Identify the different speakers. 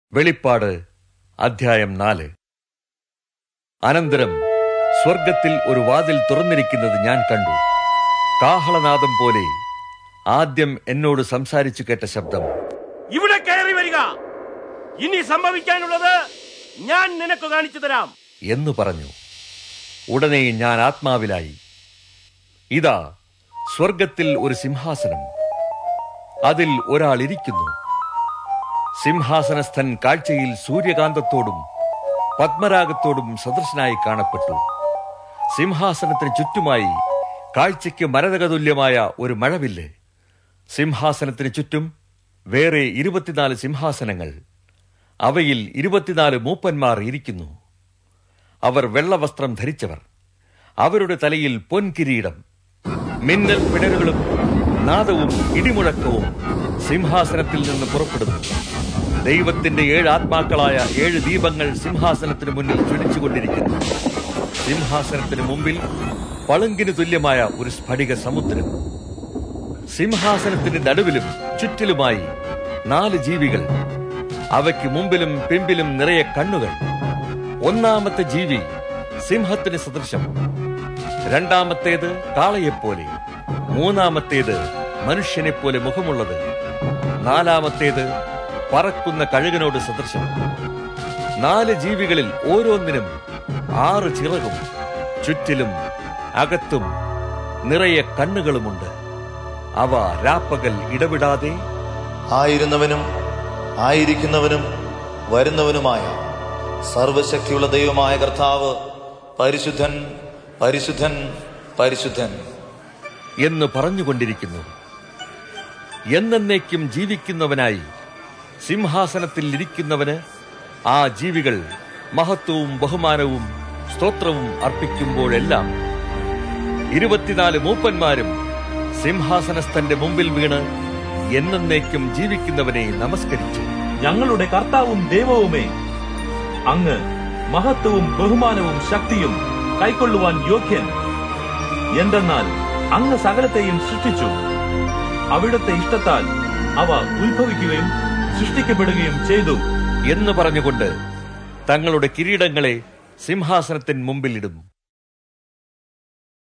Speaker 1: വെളിപ്പാട് അധ്യായം 4. അനന്തരം സ്വർഗത്തിൽ ഒരു വാതിൽ തുറന്നിരിക്കുന്നത് ഞാൻ കണ്ടു. കാഹളനാദം പോലെ ആദ്യം എന്നോട് സംസാരിച്ചു കേട്ട ശബ്ദം,
Speaker 2: ഇവിടെ കയറി വരിക, ഇനി സംഭവിക്കാനുള്ളത് ഞാൻ നിനക്ക് കാണിച്ചു തരാം
Speaker 1: എന്ന് പറഞ്ഞു. ഉടനെ ഞാൻ ആത്മാവിലായി. ഇതാ, സ്വർഗത്തിൽ ഒരു സിംഹാസനം, അതിൽ ഒരാൾ ഇരിക്കുന്നു. സിംഹാസനസ്ഥൻ കാഴ്ചയിൽ സൂര്യകാന്തത്തോടും പത്മരാഗത്തോടും സദൃശനായി കാണപ്പെട്ടു. സിംഹാസനത്തിന് ചുറ്റുമായി കാഴ്ചയ്ക്ക് മരതകതുല്യമായ ഒരു മഴവില്ല്. സിംഹാസനത്തിന് ചുറ്റും വേറെ 24 സിംഹാസനങ്ങൾ. അവയിൽ 24 മൂപ്പന്മാർ ഇരിക്കുന്നു. അവർ വെള്ളവസ്ത്രം ധരിച്ചവർ. അവരുടെ തലയിൽ പൊൻകിരീടം. മിന്നൽ പിണരുകളും നാദവും ഇടിമുഴക്കവും സിംഹാസനത്തിൽ നിന്ന് പുറപ്പെടുന്നു. ദൈവത്തിന്റെ 7 ആത്മാക്കളായ 7 ദീപങ്ങൾ സിംഹാസനത്തിന് മുന്നിൽ ജ്വലിച്ചുകൊണ്ടിരിക്കുന്നു. സിംഹാസനത്തിന് മുമ്പിൽ പളുങ്കിന് തുല്യമായ ഒരു സ്ഫടിക സമുദ്രം. സിംഹാസനത്തിന്റെ നടുവിലും ചുറ്റിലുമായി 4 ജീവികൾ. അവയ്ക്ക് മുമ്പിലും പിമ്പിലും നിറയെ കണ്ണുകൾ. ഒന്നാമത്തെ ജീവി സിംഹത്തിന് സദൃശം, രണ്ടാമത്തേത് കാളയെപ്പോലെ, മൂന്നാമത്തേത് മനുഷ്യനെപ്പോലെ മുഖമുള്ളത്, നാലാമത്തേത് പറക്കുന്ന കഴുകനോട് സദൃശം. 4 ജീവികളിൽ ഓരോന്നിനും 6 ചിറകും ചുറ്റിലും അകത്തും നിറയെ കണ്ണുകളുമുണ്ട്. അവ രാപ്പകൽ ഇടവിടാതെ
Speaker 3: ആയിരുന്നവനും ആയിരിക്കുന്നവനും വരുന്നവനുമായ സർവശക്തിയുള്ള ദൈവമായ കർത്താവ് പരിശുദ്ധൻ, പരിശുദ്ധൻ, പരിശുദ്ധൻ
Speaker 1: എന്ന് പറഞ്ഞുകൊണ്ടിരിക്കുന്നു. എന്നേക്കും ജീവിക്കുന്നവനായി സിംഹാസനത്തിൽ ഇരിക്കുന്നവന് ആ ജീവികൾ മഹത്വവും ബഹുമാനവും സ്തോത്രവും അർപ്പിക്കുമ്പോഴെല്ലാം 24 മൂപ്പന്മാരും സിംഹാസനസ്ഥന്റെ മുമ്പിൽ വീണ് എന്നേക്കും ജീവിക്കുന്നവനെ നമസ്കരിച്ചു.
Speaker 4: ഞങ്ങളുടെ കർത്താവും ദൈവവുമേ, അങ്ങ് മഹത്വവും ബഹുമാനവും ശക്തിയും കൈക്കൊള്ളുവാൻ യോഗ്യൻ. എന്തെന്നാൽ അങ്ങ് സകലത്തെയും സൃഷ്ടിച്ചു. അവിടുത്തെ ഇഷ്ടത്താൽ അവ ഉത്ഭവിക്കുകയും സൃഷ്ടിക്കപ്പെടുകയും ചെയ്തു
Speaker 1: എന്ന് പറഞ്ഞുകൊണ്ട് തങ്ങളുടെ കിരീടങ്ങളെ സിംഹാസനത്തിന് മുമ്പിലിടും.